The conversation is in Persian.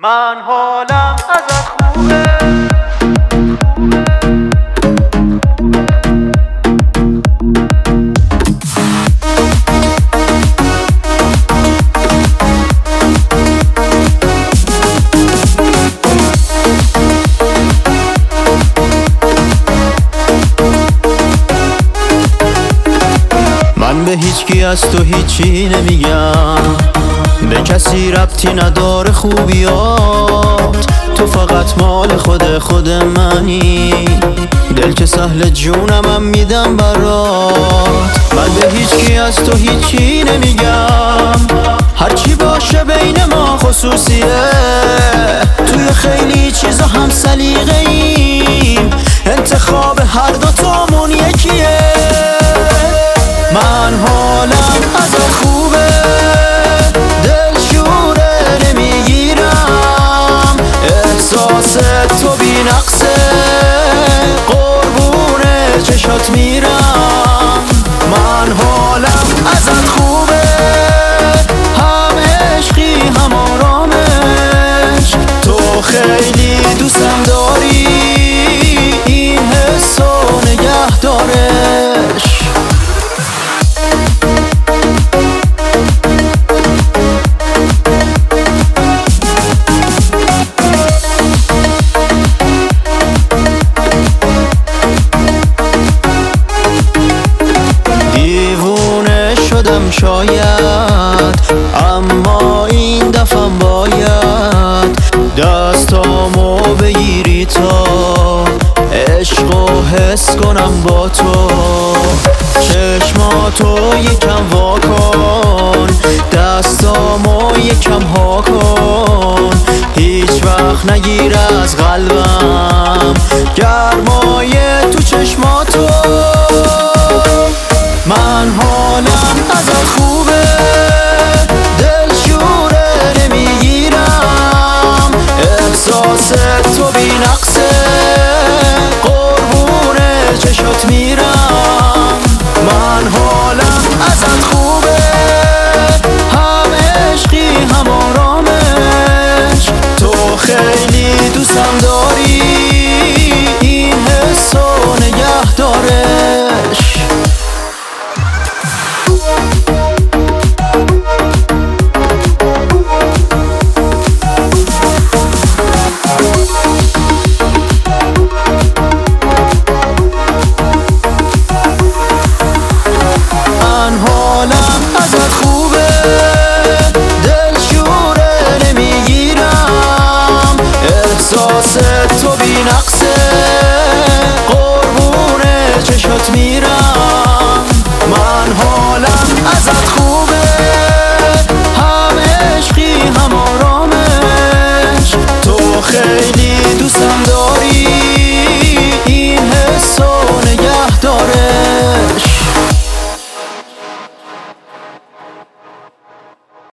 من حالم ازت خوبه. من به هیچکی از تو هیچی نمیگم، به کسی ربطی نداره خوبیات، تو فقط مال خود منی، دل که سهل جونمم میدم برات. من به هیچکی از تو هیچی نمیگم، هرچی باشه بین ما خصوصیه، توی خیلی چیزا هم سلیقه ایم، انتخاب هر دوتامون یکیه. من حالم ازت خوبه، دلشوره نمیگیرم، احساس تو بی نقصه، قربون چشات میرم. من حالم ازت خوبه، هم عشقی هم آرامش، تو خیلی دوستم داری، این حسو نگه دارش. شاید اما این دفعم باید دستامو بگیری تا عشقو حس کنم با تو، چشماتو یکم وا کن، دستامو یکم ها کن، هیچ وقت نگیر از قلبم گرمای تو چشماتو. من حالم ازت خوبه، دلشوره نمیگیرم، احساس تو بی نقصه، قربون چشات میرم. من حالم ازت خوبه، هم عشقی هم آرامش، تو خیلی دوستم داری، این حسو نگه دارش. من حالم ازت خوبه، دلشوره نمیگیرم، احساس تو بی نقصه، قربون چشات میرم.